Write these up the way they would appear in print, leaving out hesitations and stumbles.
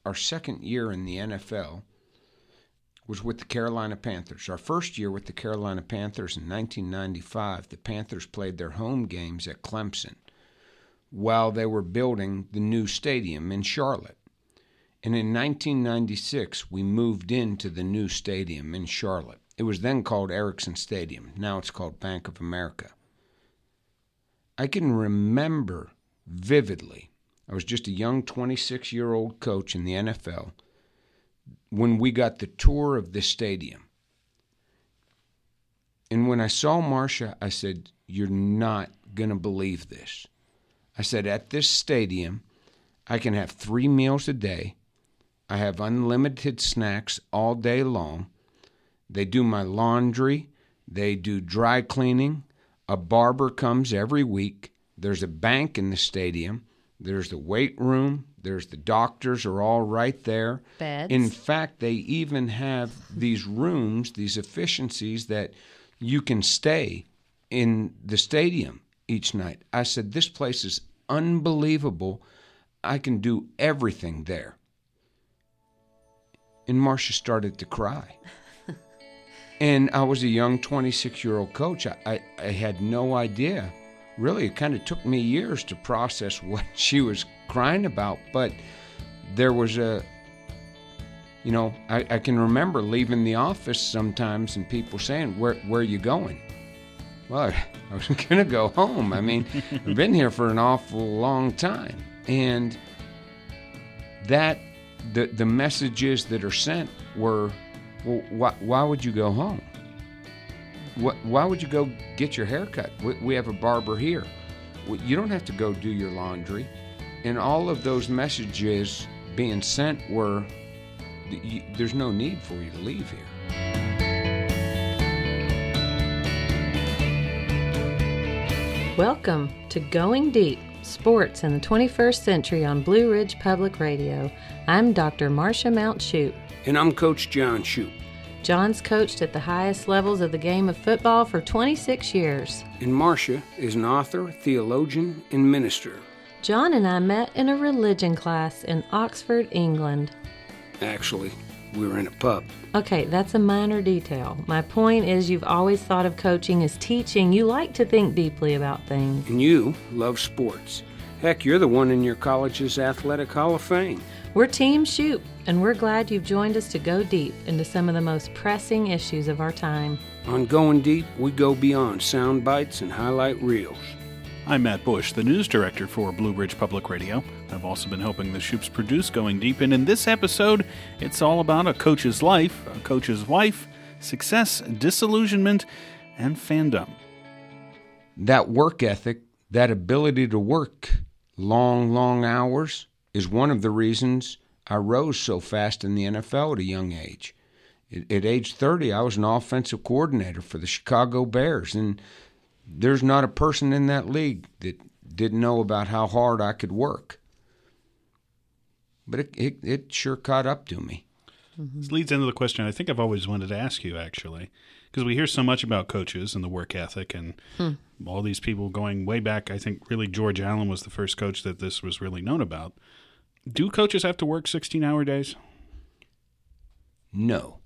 our second year in the NFL was with the Carolina Panthers. Our first year with the Carolina Panthers in 1995, the Panthers played their home games at Clemson while they were building the new stadium in Charlotte. And in 1996, we moved into the new stadium in Charlotte. It was then called Ericsson Stadium. Now it's called Bank of America. I can remember vividly, I was just a young 26-year-old coach in the NFL, when we got the tour of the stadium. And when I saw Marcia, I said, "You're not going to believe this." I said, "At this stadium, I can have 3 meals a day. I have unlimited snacks all day long. They do my laundry. They do dry cleaning. A barber comes every week. There's a bank in the stadium. There's the weight room. There's the doctors are all right there. Beds. In fact, they even have these rooms, these efficiencies that you can stay in the stadium each night." I said, "This place is unbelievable. I can do everything there." And Marcia started to cry. And I was a young 26-year-old coach. I had no idea. Really, it kind of took me years to process what she was crying about. But there was I can remember leaving the office sometimes and people saying, where are you going? Well, I was going to go home. I mean, I've been here for an awful long time. And that the messages that are sent were, well, why would you go home? Why would you go get your hair cut? We have a barber here. You don't have to go do your laundry. And all of those messages being sent were, there's no need for you to leave here. Welcome to Going Deep, Sports in the 21st Century on Blue Ridge Public Radio. I'm Dr. Marcia Mount Shoup. And I'm Coach John Shoup. John's coached at the highest levels of the game of football for 26 years. And Marcia is an author, theologian, and minister. John and I met in a religion class in Oxford, England. Actually, we were in a pub. Okay, that's a minor detail. My point is you've always thought of coaching as teaching. You like to think deeply about things. And you love sports. Heck, you're the one in your college's Athletic Hall of Fame. We're Team Shoup, and we're glad you've joined us to go deep into some of the most pressing issues of our time. On Going Deep, we go beyond sound bites and highlight reels. I'm Matt Bush, the news director for Blue Ridge Public Radio. I've also been helping the Shoups produce Going Deep, and in this episode, it's all about a coach's life, a coach's wife, success, disillusionment, and fandom. That work ethic, that ability to work long hours, is one of the reasons I rose so fast in the NFL at a young age. At age 30, I was an offensive coordinator for the Chicago Bears, and there's not a person in that league that didn't know about how hard I could work. But it sure caught up to me. Mm-hmm. This leads into the question I think I've always wanted to ask you, actually, because we hear so much about coaches and the work ethic and all these people going way back. I think really George Allen was the first coach that this was really known about. Do coaches have to work 16-hour days? No.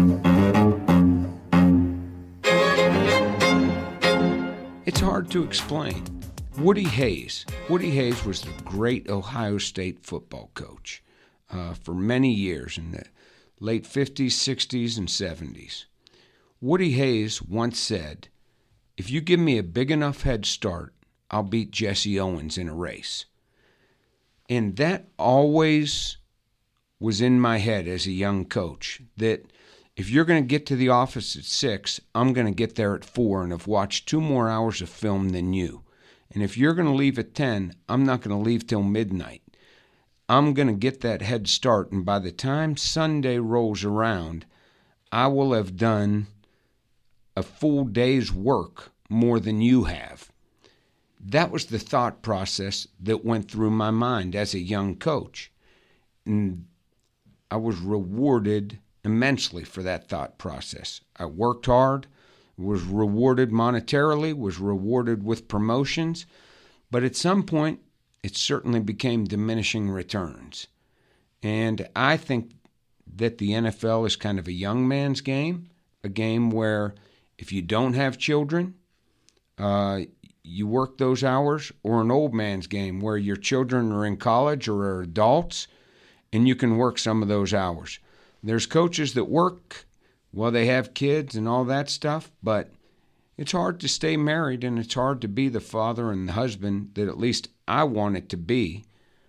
It's hard to explain. Woody Hayes was the great Ohio State football coach for many years in the late 50s, 60s, and 70s. Woody Hayes once said, "If you give me a big enough head start, I'll beat Jesse Owens in a race." And that always was in my head as a young coach, that if you're going to get to the office at 6, I'm going to get there at 4 and have watched 2 more hours of film than you. And if you're going to leave at 10, I'm not going to leave till midnight. I'm going to get that head start, and by the time Sunday rolls around, I will have done a full day's work more than you have. That was the thought process that went through my mind as a young coach. And I was rewarded immensely for that thought process. I worked hard, was rewarded monetarily, was rewarded with promotions, but at some point, it certainly became diminishing returns. And I think that the NFL is kind of a young man's game, a game where if you don't have children, you work those hours, or an old man's game where your children are in college or are adults and you can work some of those hours. There's coaches that work while they have kids and all that stuff, but it's hard to stay married and it's hard to be the father and the husband that at least I want it to be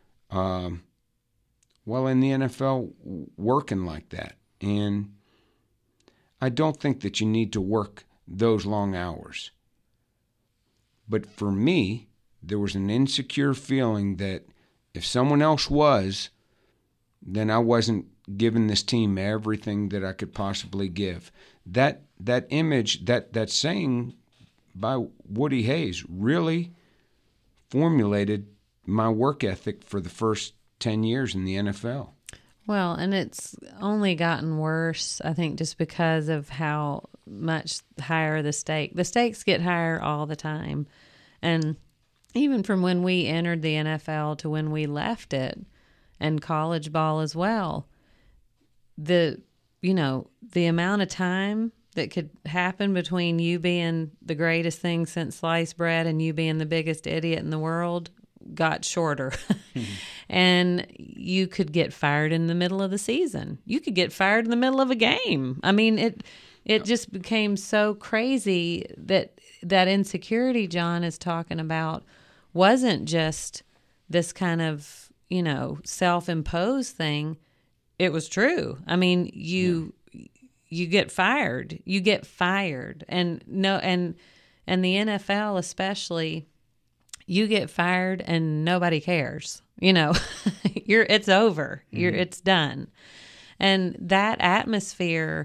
while in the NFL working like that. And I don't think that you need to work those long hours. But for me, there was an insecure feeling that if someone else was, then I wasn't giving this team everything that I could possibly give. That image, that saying by Woody Hayes really formulated my work ethic for the first 10 years in the NFL. Well, and it's only gotten worse, I think, just because of how much higher the stakes get higher all the time. And even from when we entered the NFL to when we left it, and college ball as well, the amount of time that could happen between you being the greatest thing since sliced bread and you being the biggest idiot in the world got shorter. And you could get fired in the middle of the season. You could get fired in the middle of a game. I mean, it just became so crazy that insecurity John is talking about wasn't just this kind of, self-imposed thing. It was true. I mean, you get fired. You get fired. And the NFL especially, you get fired and nobody cares. It's over. It's done. And that atmosphere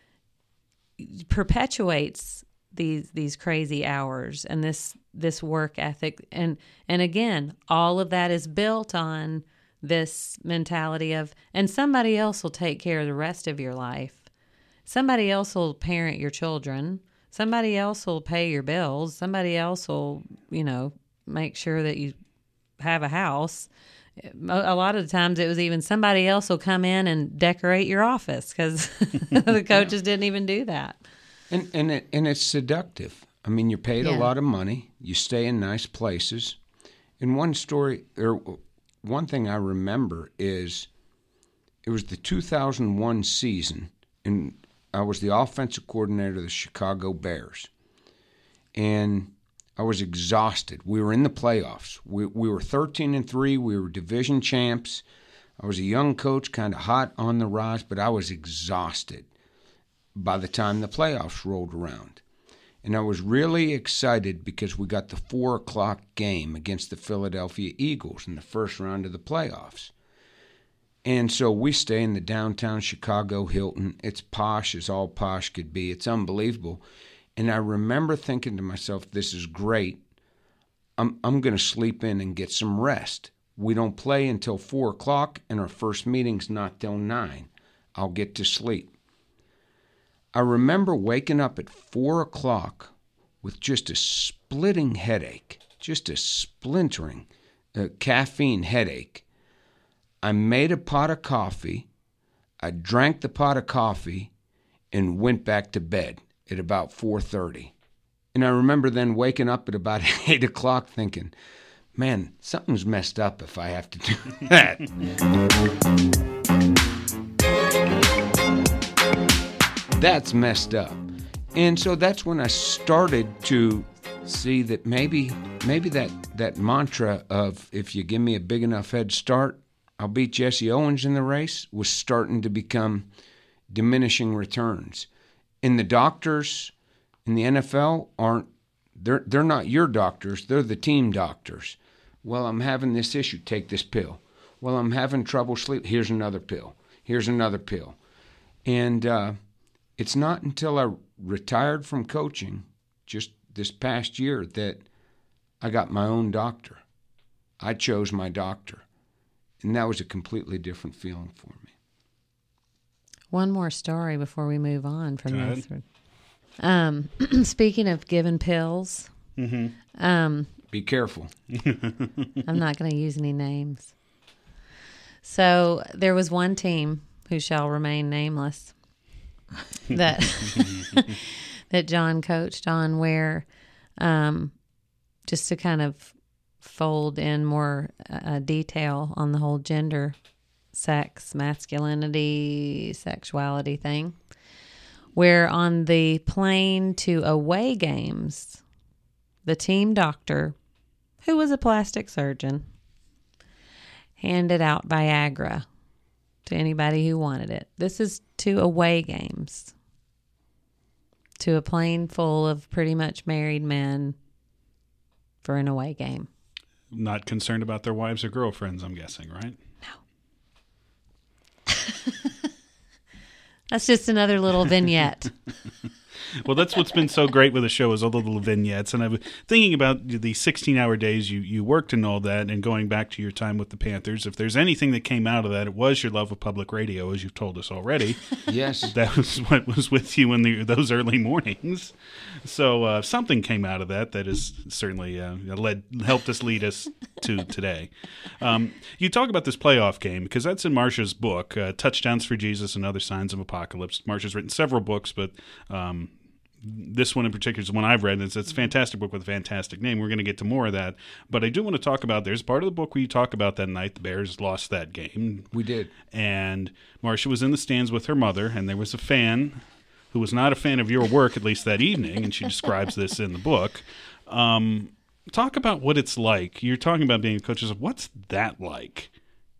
perpetuates these crazy hours and this work ethic. And again, all of that is built on this mentality of, and somebody else will take care of the rest of your life. Somebody else will parent your children. Somebody else will pay your bills. Somebody else will, make sure that you have a house. A lot of the times it was even somebody else will come in and decorate your office because the coaches didn't even do that. And it's seductive. I mean, you're paid a lot of money. You stay in nice places. And one thing I remember is it was the 2001 season, and I was the offensive coordinator of the Chicago Bears. And I was exhausted. We were in the playoffs. We were 13-3. We were division champs. I was a young coach, kind of hot on the rise, but I was exhausted by the time the playoffs rolled around. And I was really excited because we got the 4 o'clock game against the Philadelphia Eagles in the first round of the playoffs. And so we stay in the downtown Chicago Hilton. It's posh as all posh could be. It's unbelievable. And I remember thinking to myself, this is great. I'm going to sleep in and get some rest. We don't play until 4 o'clock, and our first meeting's not till 9. I'll get to sleep. I remember waking up at 4 o'clock with just a splitting headache, just a splintering caffeine headache. I made a pot of coffee. I drank the pot of coffee and went back to bed at about 4:30. And I remember then waking up at about 8 o'clock thinking, man, something's messed up if I have to do that. That's messed up. And so that's when I started to see that maybe that mantra of if you give me a big enough head start, I'll beat Jesse Owens in the race was starting to become diminishing returns. And the doctors in the NFL they're not your doctors, they're the team doctors. Well, I'm having this issue, take this pill. Well, I'm having trouble sleep, here's another pill. Here's another pill. And it's not until I retired from coaching just this past year that I got my own doctor. I chose my doctor. And that was a completely different feeling for me. One more story before we move on from this. Speaking of giving pills. Be careful. I'm not going to use any names. So there was one team who shall remain nameless that that John coached on, where just to kind of fold in more detail on the whole gender, sex, masculinity, sexuality thing, where on the plane to away games, the team doctor, who was a plastic surgeon, handed out Viagra to anybody who wanted it. This is to away games, to a plane full of pretty much married men for an away game. Not concerned about their wives or girlfriends, I'm guessing, right? No. That's just another little vignette. Well, that's what's been so great with the show, is all the little vignettes. And I was thinking about the 16-hour days you worked and all that, and going back to your time with the Panthers. If there's anything that came out of that, it was your love of public radio, as you've told us already. Yes. That was what was with you in those early mornings. So something came out of that has certainly helped us lead us to today. You talk about this playoff game, because that's in Marsha's book, Touchdowns for Jesus and Other Signs of Apocalypse. Marsha's written several books, but this one in particular is the one I've read. It's a fantastic book with a fantastic name. We're going to get to more of that. But I do want to talk about, there's part of the book where you talk about that night the Bears lost that game. We did. And Marsha was in the stands with her mother, and there was a fan who was not a fan of your work, at least that evening, and she describes this in the book. Talk about what it's like. You're talking about being a coach. What's that like?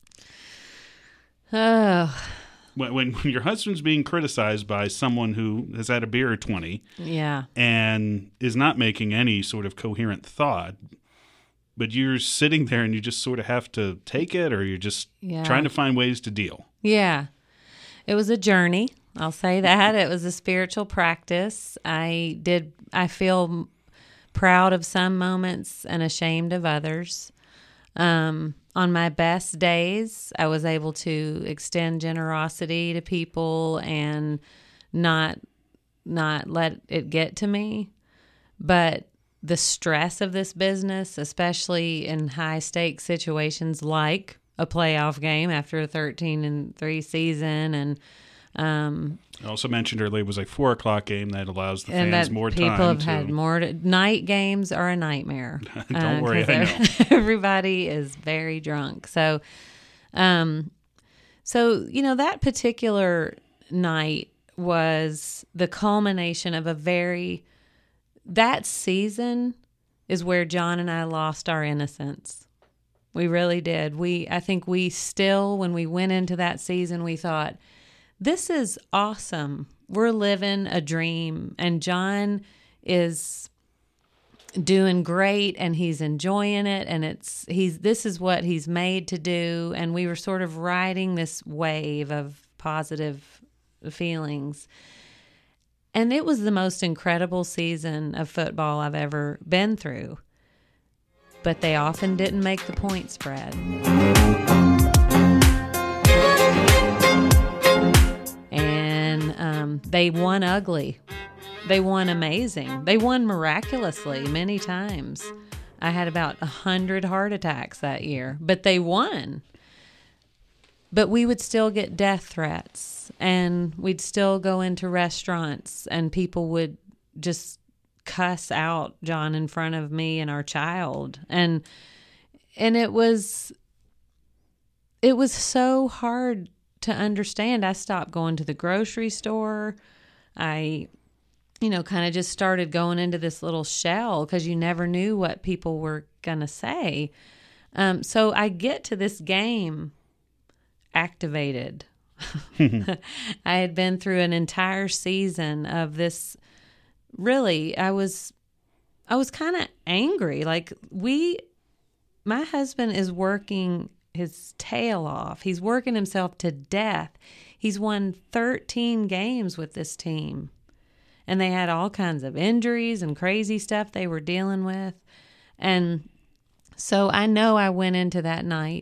Oh, When your husband's being criticized by someone who has had a beer or 20, yeah, and is not making any sort of coherent thought, but you're sitting there and you just sort of have to take it, or you're just trying to find ways to deal. Yeah. It was a journey. I'll say that. It was a spiritual practice. I feel proud of some moments and ashamed of others. On my best days, I was able to extend generosity to people and not let it get to me. But the stress of this business, especially in high stakes situations like a playoff game after a 13-3 season, and I also mentioned earlier it was like 4:00 game that allows the fans more time. People have had more. Night games are a nightmare. Don't worry, I know. Everybody is very drunk. So that particular night was the culmination of that season is where John and I lost our innocence. We really did. I think we still, when we went into that season, we thought, this is awesome. We're living a dream, and John is doing great, and he's enjoying it, and this is what he's made to do. And we were sort of riding this wave of positive feelings. And it was the most incredible season of football I've ever been through. But they often didn't make the point spread. And they won ugly. They won amazing. They won miraculously many times. I had about 100 heart attacks that year, but they won. But we would still get death threats, and we'd still go into restaurants, and people would just cuss out John in front of me and our child. And it was so hard to understand. I stopped going to the grocery store. I kind of just started going into this little shell because you never knew what people were going to say. So I get to this game activated. I had been through an entire season of this. Really, I was kind of angry. Like my husband is working his tail off. He's working himself to death. He's won 13 games with this team. And they had all kinds of injuries and crazy stuff they were dealing with. And so I know I went into that night,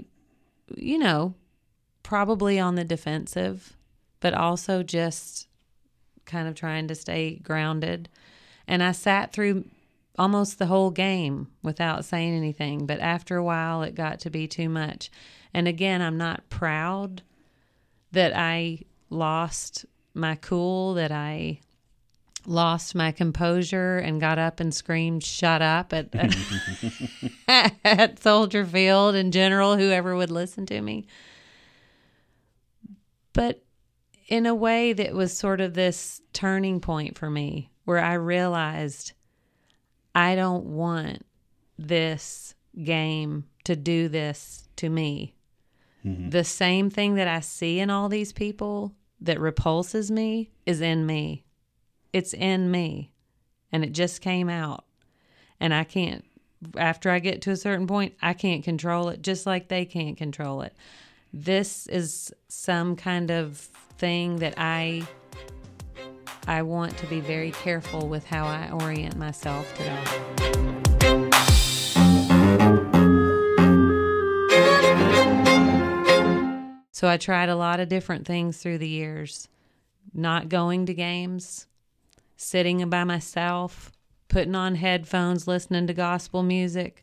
probably on the defensive, but also just kind of trying to stay grounded. And I sat through almost the whole game without saying anything. But after a while, it got to be too much. And again, I'm not proud that I lost my cool, that I lost my composure and got up and screamed, "Shut up," at Soldier Field in general, whoever would listen to me. But in a way that was sort of this turning point for me, where I realized I don't want this game to do this to me. Mm-hmm. The same thing that I see in all these people that repulses me is in me. It's in me. And it just came out. And I can't, after I get to a certain point, I can't control it, just like they can't control it. This is some kind of thing that I want to be very careful with how I orient myself today. So I tried a lot of different things through the years. Not going to games, sitting by myself, putting on headphones, listening to gospel music,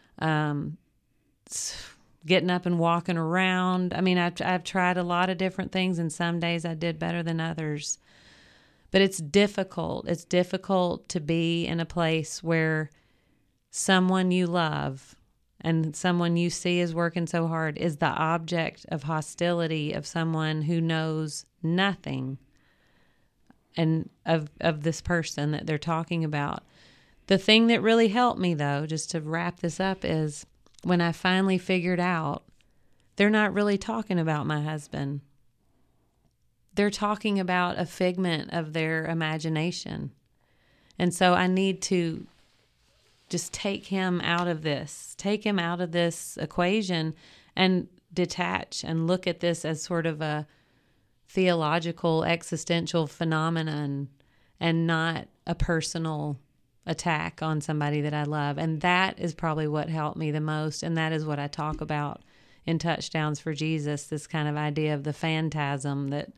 getting up and walking around. I mean, I've tried a lot of different things, and some days I did better than others. But it's difficult. It's difficult to be in a place where someone you love and someone you see is working so hard is the object of hostility of someone who knows nothing and of this person that they're talking about. The thing that really helped me, though, just to wrap this up, is when I finally figured out they're not really talking about my husband. They're talking about a figment of their imagination. And so I need to just take him out of this equation and detach and look at this as sort of a theological, existential phenomenon and not a personal attack on somebody that I love. And that is probably what helped me the most. And that is what I talk about in Touchdowns for Jesus, this kind of idea of the phantasm that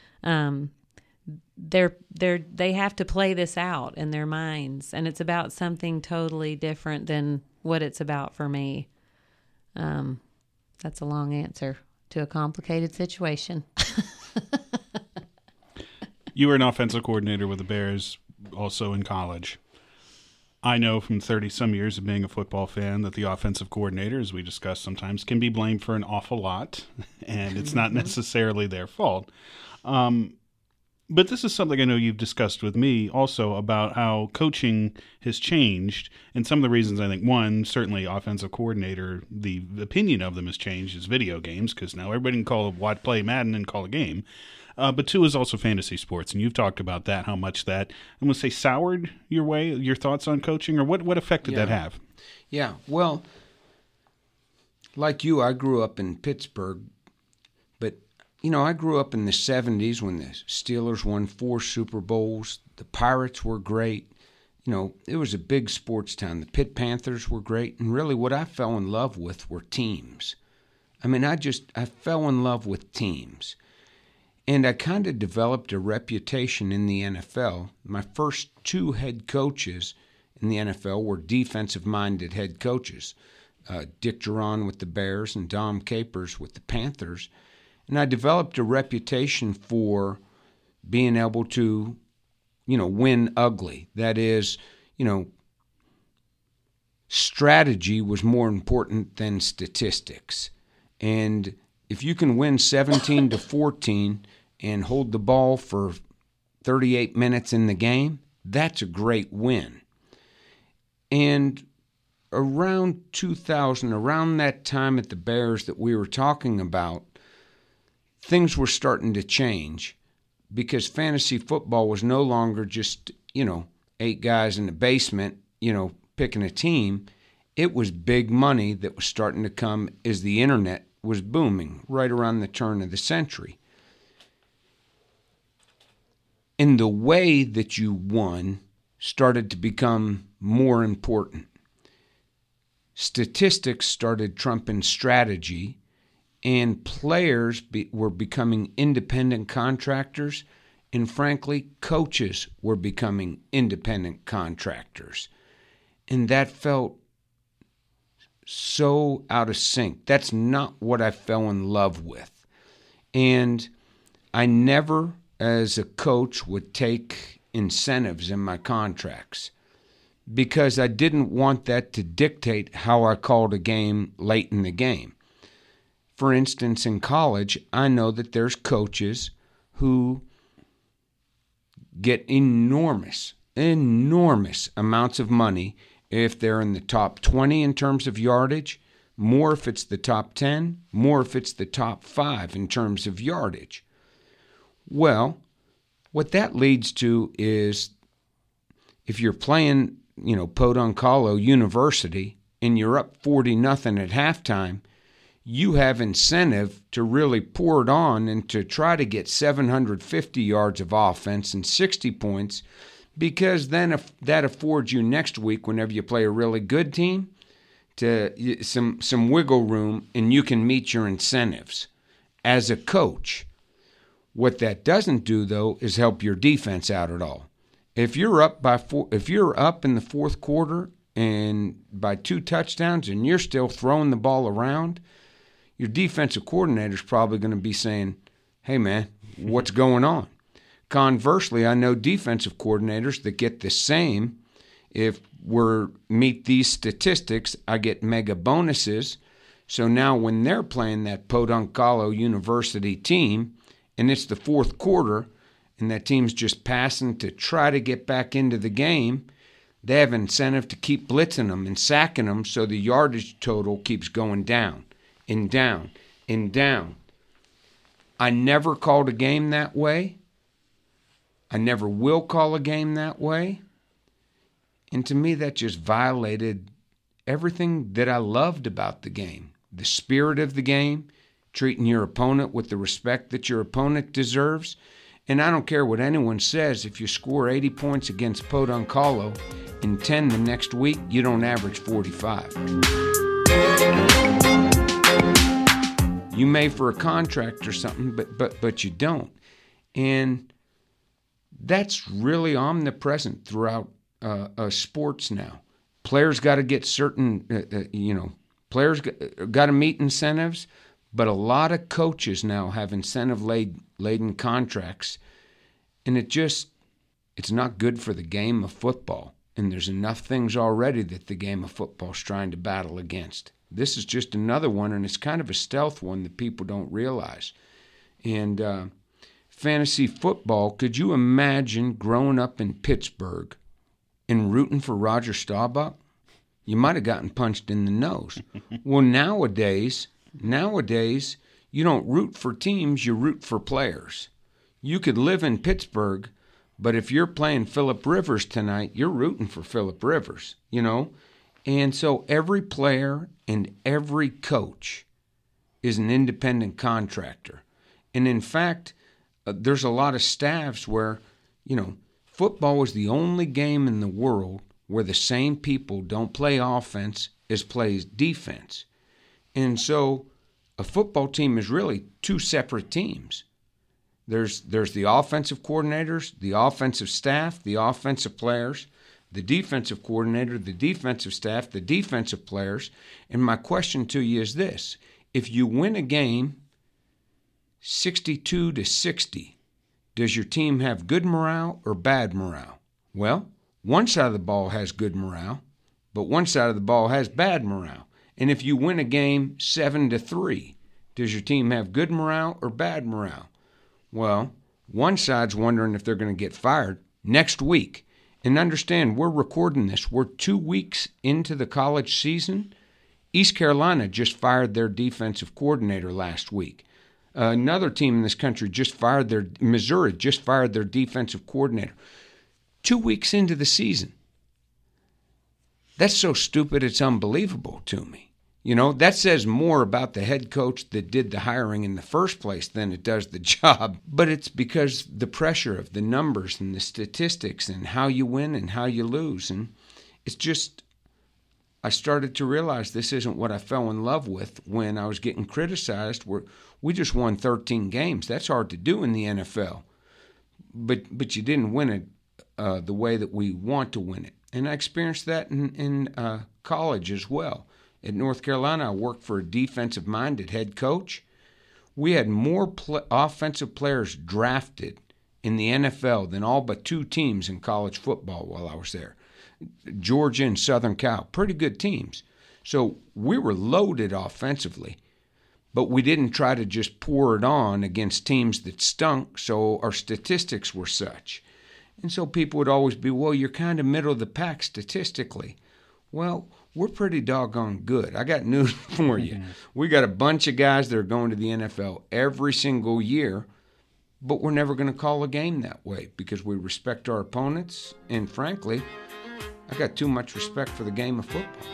they have to play this out in their minds, and it's about something totally different than what it's about for me. That's a long answer to a complicated situation. You were an offensive coordinator with the Bears also in college. I know from 30-some years of being a football fan that the offensive coordinator, as we discussed sometimes, can be blamed for an awful lot, and it's not necessarily their fault. But this is something I know you've discussed with me also about how coaching has changed. And some of the reasons, I think, one, certainly offensive coordinator, the opinion of them has changed is video games, because now everybody can play Madden and call a game. But two is also fantasy sports. And you've talked about that, how much that, I'm going to say, soured your thoughts on coaching, or what effect did that have? Yeah, well, like you, I grew up in Pittsburgh. You know, I grew up in the 70s when the Steelers won 4 Super Bowls. The Pirates were great. You know, it was a big sports town. The Pitt Panthers were great. And really what I fell in love with were teams. I mean, I fell in love with teams. And I kind of developed a reputation in the NFL. My first 2 head coaches in the NFL were defensive-minded head coaches. Dick Duran with the Bears and Dom Capers with the Panthers. And I developed a reputation for being able to, win ugly. That is, strategy was more important than statistics. And if you can win 17-14 and hold the ball for 38 minutes in the game, that's a great win. And around 2000, around that time at the Bears that we were talking about, things were starting to change because fantasy football was no longer just, 8 guys in the basement, picking a team. It was big money that was starting to come as the internet was booming right around the turn of the century. And the way that you won started to become more important. Statistics started trumping strategy, and players were becoming independent contractors, and frankly, coaches were becoming independent contractors. And that felt so out of sync. That's not what I fell in love with. And I never, as a coach, would take incentives in my contracts because I didn't want that to dictate how I called a game late in the game. For instance, in college, I know that there's coaches who get enormous amounts of money if they're in the top 20 in terms of yardage, more if it's the top 10, more if it's the top 5 in terms of yardage. Well, what that leads to is if you're playing, Podunk Hollow University and you're up 40-0 at halftime, you have incentive to really pour it on and to try to get 750 yards of offense and 60 points, because then if that affords you next week, whenever you play a really good team, to some wiggle room, and you can meet your incentives as a coach. What that doesn't do, though, is help your defense out at all. If you're up in the fourth quarter and by 2 touchdowns and you're still throwing the ball around, your defensive coordinator's probably going to be saying, "Hey, man, what's going on?" Conversely, I know defensive coordinators that get the same. If we meet these statistics, I get mega bonuses. So now when they're playing that Podunk Hollow University team, and it's the fourth quarter, and that team's just passing to try to get back into the game, they have incentive to keep blitzing them and sacking them, so the yardage total keeps going down and down and down. I never called a game that way. I never will call a game that way. And to me, that just violated everything that I loved about the game. The spirit of the game, treating your opponent with the respect that your opponent deserves. And I don't care what anyone says, if you score 80 points against Podunk Hollow and 10 the next week, you don't average 45. You may for a contract or something, but you don't. And that's really omnipresent throughout sports now. Players got to get certain, players got to meet incentives, but a lot of coaches now have incentive-laden contracts, and it's not good for the game of football. And there's enough things already that the game of football is trying to battle against. This is just another one, and it's kind of a stealth one that people don't realize. And fantasy football, could you imagine growing up in Pittsburgh and rooting for Roger Staubach? You might have gotten punched in the nose. Well, nowadays, you don't root for teams, you root for players. You could live in Pittsburgh, but if you're playing Phillip Rivers tonight, you're rooting for Phillip Rivers, And so every player and every coach is an independent contractor. And in fact, there's a lot of staffs where, football is the only game in the world where the same people don't play offense as plays defense. And so a football team is really 2 separate teams. There's the offensive coordinators, the offensive staff, the offensive players, the defensive coordinator, the defensive staff, the defensive players. And my question to you is this: if you win a game 62-60, does your team have good morale or bad morale? Well, one side of the ball has good morale, but one side of the ball has bad morale. And if you win a game 7-3, does your team have good morale or bad morale? Well, one side's wondering if they're going to get fired next week. And understand, we're recording this. We're 2 weeks into the college season. East Carolina just fired their defensive coordinator last week. Another team in this country Missouri just fired their defensive coordinator. 2 weeks into the season. That's so stupid, it's unbelievable to me. That says more about the head coach that did the hiring in the first place than it does the job. But it's because the pressure of the numbers and the statistics and how you win and how you lose. And it's just, I started to realize this isn't what I fell in love with when I was getting criticized. We just won 13 games. That's hard to do in the NFL. But you didn't win it the way that we want to win it. And I experienced that in college as well. At North Carolina, I worked for a defensive-minded head coach. We had more offensive players drafted in the NFL than all but 2 teams in college football while I was there. Georgia and Southern Cal, pretty good teams. So we were loaded offensively, but we didn't try to just pour it on against teams that stunk, so our statistics were such. And so people would always be, well, you're kind of middle of the pack statistically. Well, we're pretty doggone good. I got news for you. We got a bunch of guys that are going to the NFL every single year, but we're never going to call a game that way because we respect our opponents. And frankly, I got too much respect for the game of football.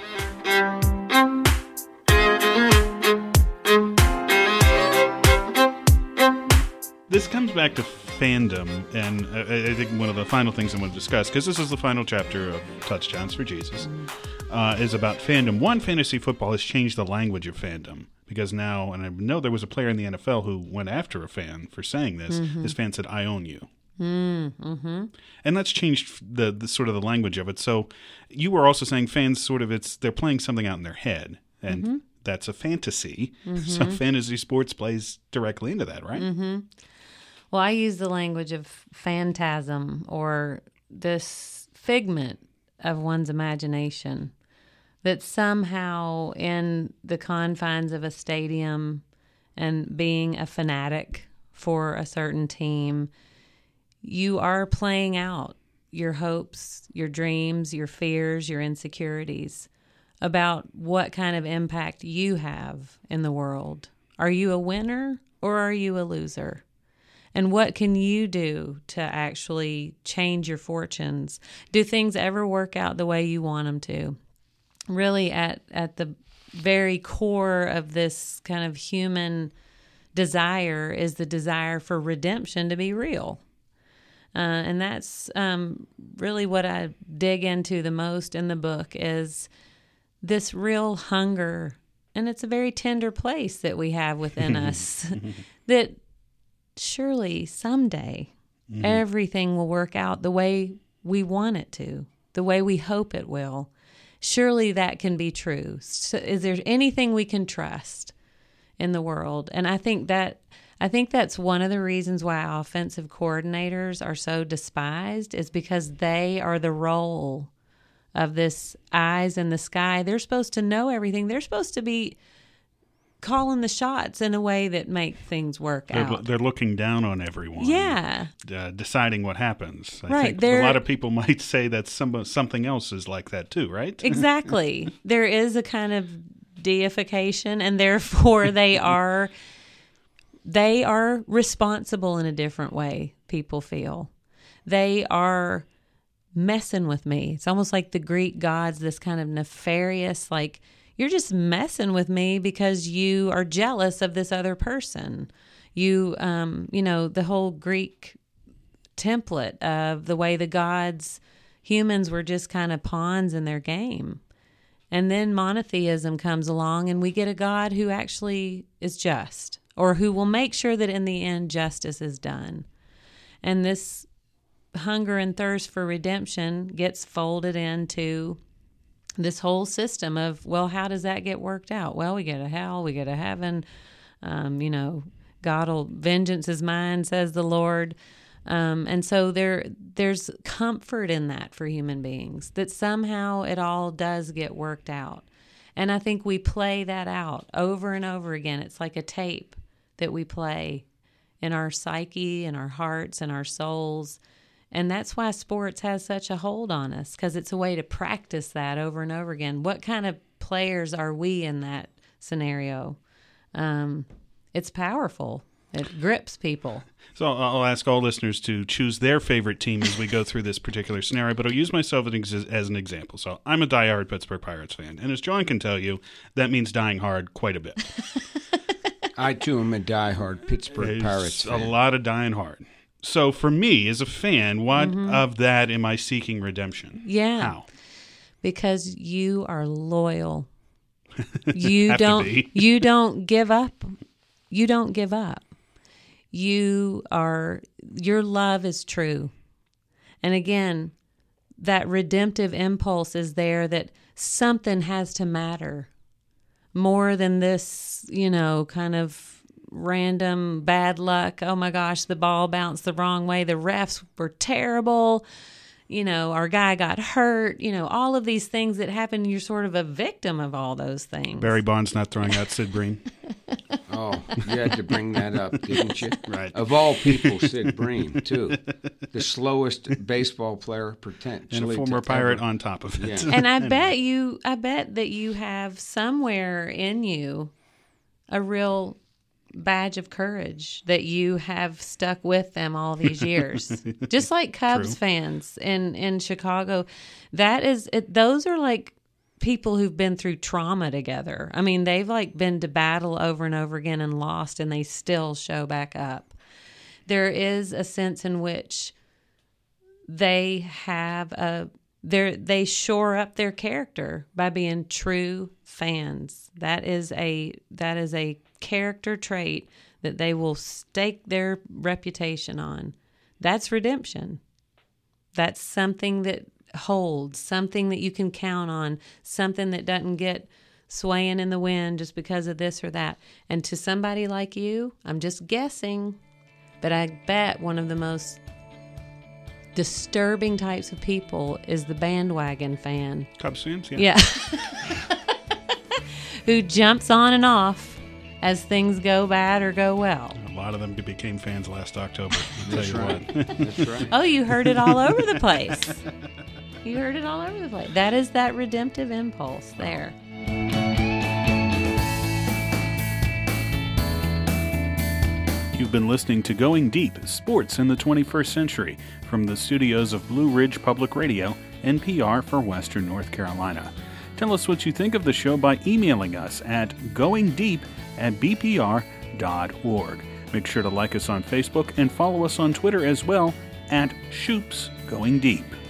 This comes back to fandom, and I think one of the final things I want to discuss, because this is the final chapter of Touchdowns for Jesus, is about fandom. One, fantasy football has changed the language of fandom, because now, and I know there was a player in the NFL who went after a fan for saying this. His fan said, "I own you." Mm-hmm. And that's changed the sort of the language of it. So you were also saying fans sort of, they're playing something out in their head, and that's a fantasy. So fantasy sports plays directly into that, right? Well, I use the language of phantasm, or this figment of one's imagination that somehow in the confines of a stadium and being a fanatic for a certain team, you are playing out your hopes, your dreams, your fears, your insecurities about what kind of impact you have in the world. Are you a winner or are you a loser? And what can you do to actually change your fortunes? Do things ever work out the way you want them to? Really, at the very core of this kind of human desire is the desire for redemption to be real. And that's really what I dig into the most in the book, is this real hunger. And it's a very tender place that we have within us that surely someday everything will work out the way we want it to, the way we hope it will. Surely that can be true. So is there anything we can trust in the world? And I think that's one of the reasons why offensive coordinators are so despised, is because they are the role of this eyes in the sky. They're supposed to know everything. They're supposed to be calling the shots in a way that make things work out. They're looking down on everyone. Yeah. Deciding what happens. I right. think a lot of people might say that something else is like that too, right? Exactly. There is a kind of deification, and therefore they are responsible in a different way, people feel. They are messing with me. It's almost like the Greek gods, this kind of nefarious, like, you're just messing with me because you are jealous of this other person. You know, the whole Greek template of the way the gods, humans were just kind of pawns in their game. And then monotheism comes along, and we get a God who actually is just, or who will make sure that in the end justice is done. And this hunger and thirst for redemption gets folded into this whole system of, well, how does that get worked out? Well, we go to hell, we go to heaven. Vengeance is mine, says the Lord. And so there's comfort in that for human beings, that somehow it all does get worked out. And I think we play that out over and over again. It's like a tape that we play in our psyche, in our hearts, and our souls. And that's why sports has such a hold on us, because it's a way to practice that over and over again. What kind of players are we in that scenario? It's powerful. It grips people. So I'll ask all listeners to choose their favorite team as we go through this particular scenario, but I'll use myself as an example. So I'm a diehard Pittsburgh Pirates fan, and as John can tell you, that means dying hard quite a bit. I, too, am a diehard Pittsburgh Pirates fan. A lot of dying hard. So for me, as a fan, what of that am I seeking redemption? Yeah. How? Because you are loyal. You don't give up. You don't give up. Your love is true. And again, that redemptive impulse is there, that something has to matter more than this, kind of random bad luck. Oh my gosh, the ball bounced the wrong way. The refs were terrible. Our guy got hurt. All of these things that happen, you're sort of a victim of all those things. Barry Bonds not throwing out Sid Bream. Oh, you had to bring that up, didn't you? Right. Of all people, Sid Bream, too. The slowest baseball player potentially. And a former Pirate on top of it. Yeah. And I bet that you have somewhere in you a real badge of courage that you have stuck with them all these years. Just like Cubs fans in Chicago. Those are like people who've been through trauma together. I mean, they've like been to battle over and over again and lost, and they still show back up. There is a sense in which they shore up their character by being true fans. That is a character trait that they will stake their reputation on. That's redemption. That's something that holds, something that you can count on, something that doesn't get swaying in the wind just because of this or that. And to somebody like you, I'm just guessing, but I bet one of the most disturbing types of people is the bandwagon fan. Cubs fans, yeah. Who jumps on and off as things go bad or go well. A lot of them became fans last October. I'll tell you right. what. That's right. Oh, you heard it all over the place. You heard it all over the place. That is that redemptive impulse there. You've been listening to Going Deep, Sports in the 21st Century, from the studios of Blue Ridge Public Radio, NPR for Western North Carolina. Tell us what you think of the show by emailing us at goingdeep@bpr.org. Make sure to like us on Facebook and follow us on Twitter as well at Shoops Going Deep.